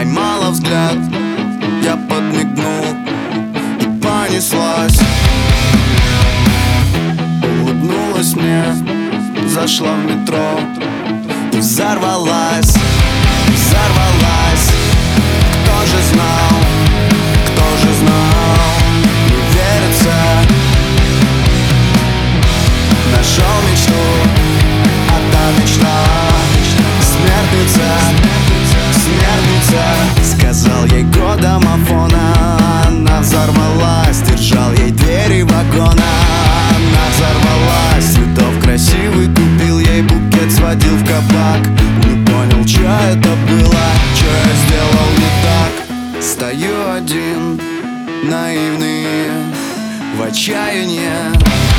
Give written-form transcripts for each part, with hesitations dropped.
поймала взгляд, я подмигнул и понеслась. Улыбнулась мне, зашла в метро и взорвалась. Взорвалась. Кто же знал, кто же знал, не верится. Нашел мечту, а та мечта смертница, смертница. Сказал ей код домофона, она взорвалась. Держал ей двери вагона, она взорвалась. Цветов красивый купил ей букет, сводил в кабак. Не понял, что это было, что я сделал не так. Стою один, наивный, в отчаянии,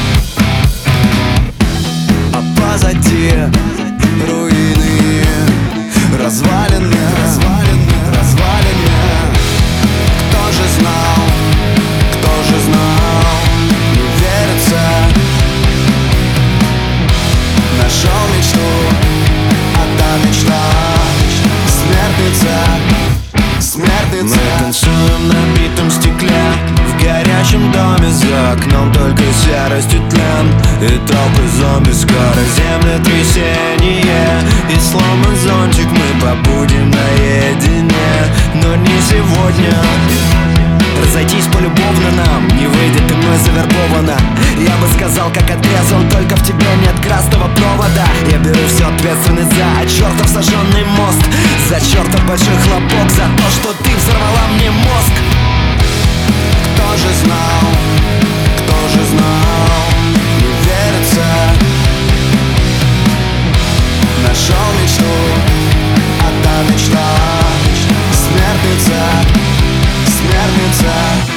а позади руины, развалины, развалины, развалины. Кто же знал, кто же знал, не верится. Нашел мечту, а та мечта смертница, смертница. Мы танцуем на битом стекле в горячем доме, за окном только серость и тлен и толпы зомби. Скоро землетрясение и сломан зонтик. Мы побудем наедине, но не сегодня. Разойтись полюбовно нам не выйдет, и мной завербовано. Я бы сказал, как отрезан, только в тебе нет красного провода. Я беру всю ответственность за чертов сожженный мост, за чертов большой хлопок, за то, что ты взорвала мне мозг. Кто же знал, кто же знал, не верится. Нашел мечту, а та мечта смертница, смертница.